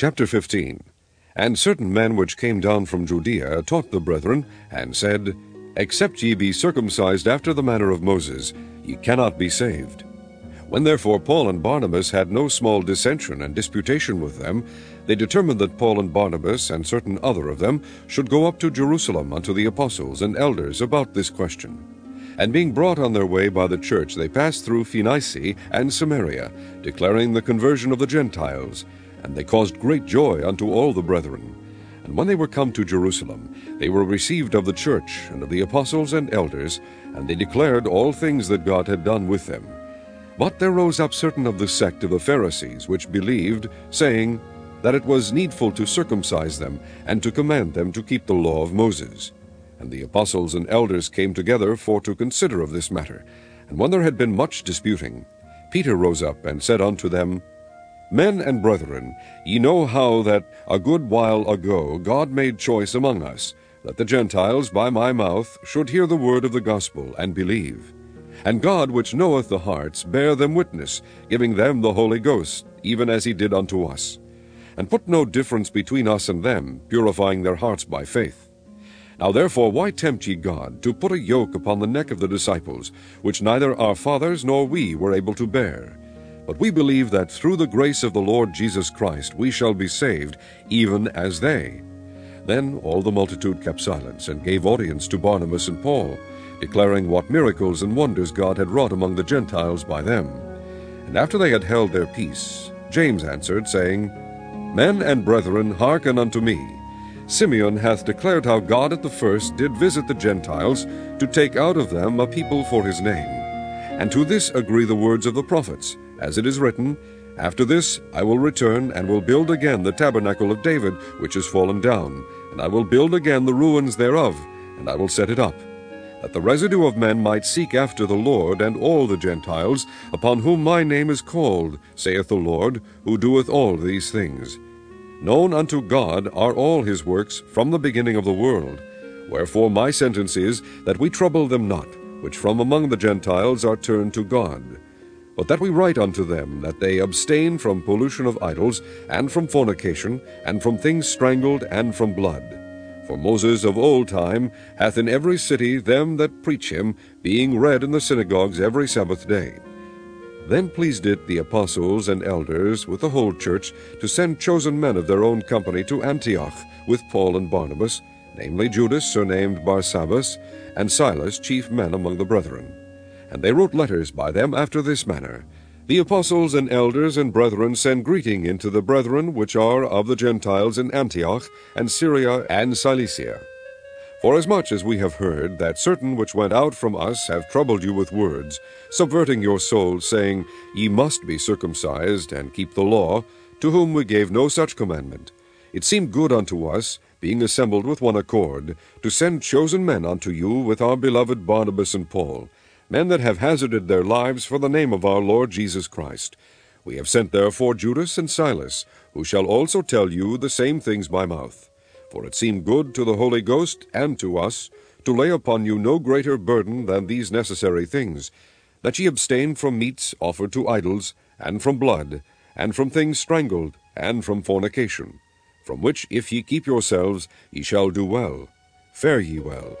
Chapter 15. And certain men which came down from Judea taught the brethren, and said, Except ye be circumcised after the manner of Moses, ye cannot be saved. When therefore Paul and Barnabas had no small dissension and disputation with them, they determined that Paul and Barnabas and certain other of them should go up to Jerusalem unto the apostles and elders about this question. And being brought on their way by the church, they passed through Phoenicia and Samaria, declaring the conversion of the Gentiles. And they caused great joy unto all the brethren. And when they were come to Jerusalem, they were received of the church and of the apostles and elders, and they declared all things that God had done with them. But there rose up certain of the sect of the Pharisees, which believed, saying, that it was needful to circumcise them, and to command them to keep the law of Moses. And the apostles and elders came together for to consider of this matter. And when there had been much disputing, Peter rose up and said unto them, Men and brethren, ye know how that a good while ago God made choice among us, that the Gentiles by my mouth should hear the word of the gospel, and believe. And God, which knoweth the hearts, bare them witness, giving them the Holy Ghost, even as he did unto us. And put no difference between us and them, purifying their hearts by faith. Now therefore why tempt ye God, to put a yoke upon the neck of the disciples, which neither our fathers nor we were able to bear? But we believe that through the grace of the Lord Jesus Christ we shall be saved, even as they. Then all the multitude kept silence, and gave audience to Barnabas and Paul, declaring what miracles and wonders God had wrought among the Gentiles by them. And after they had held their peace, James answered, saying, Men and brethren, hearken unto me. Simeon hath declared how God at the first did visit the Gentiles, to take out of them a people for his name. And to this agree the words of the prophets, as it is written, After this I will return, and will build again the tabernacle of David, which is fallen down, and I will build again the ruins thereof, and I will set it up, that the residue of men might seek after the Lord, and all the Gentiles, upon whom my name is called, saith the Lord, who doeth all these things. Known unto God are all his works from the beginning of the world. Wherefore my sentence is, that we trouble them not, which from among the Gentiles are turned to God. But that we write unto them, that they abstain from pollution of idols, and from fornication, and from things strangled, and from blood. For Moses of old time hath in every city them that preach him, being read in the synagogues every Sabbath day. Then pleased it the apostles and elders with the whole church to send chosen men of their own company to Antioch with Paul and Barnabas, namely Judas surnamed Barsabbas, and Silas, chief men among the brethren. And they wrote letters by them after this manner. The apostles and elders and brethren send greeting into the brethren which are of the Gentiles in Antioch, and Syria, and Cilicia. Forasmuch as we have heard that certain which went out from us have troubled you with words, subverting your souls, saying, Ye must be circumcised, and keep the law, to whom we gave no such commandment, it seemed good unto us, being assembled with one accord, to send chosen men unto you with our beloved Barnabas and Paul, men that have hazarded their lives for the name of our Lord Jesus Christ. We have sent therefore Judas and Silas, who shall also tell you the same things by mouth. For it seemed good to the Holy Ghost and to us to lay upon you no greater burden than these necessary things, that ye abstain from meats offered to idols, and from blood, and from things strangled, and from fornication, from which if ye keep yourselves, ye shall do well. Fare ye well.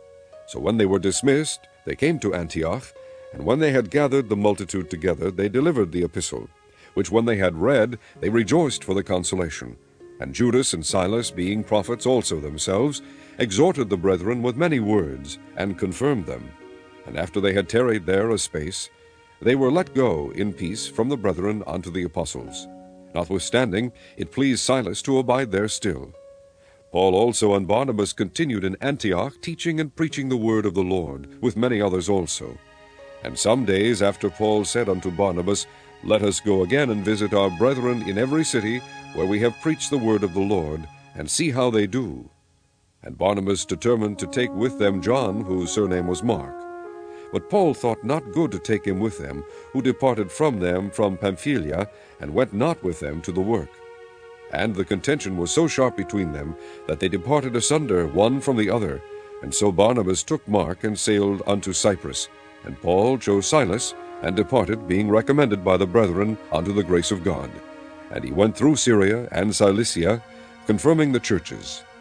So when they were dismissed, they came to Antioch, and when they had gathered the multitude together, they delivered the epistle, which when they had read, they rejoiced for the consolation. And Judas and Silas, being prophets also themselves, exhorted the brethren with many words, and confirmed them. And after they had tarried there a space, they were let go in peace from the brethren unto the apostles. Notwithstanding, it pleased Silas to abide there still. Paul also and Barnabas continued in Antioch, teaching and preaching the word of the Lord, with many others also. And some days after Paul said unto Barnabas, Let us go again and visit our brethren in every city, where we have preached the word of the Lord, and see how they do. And Barnabas determined to take with them John, whose surname was Mark. But Paul thought not good to take him with them, who departed from them from Pamphylia, and went not with them to the work. And the contention was so sharp between them, that they departed asunder one from the other. And so Barnabas took Mark, and sailed unto Cyprus. And Paul chose Silas, and departed, being recommended by the brethren unto the grace of God. and he went through Syria and Cilicia, confirming the churches,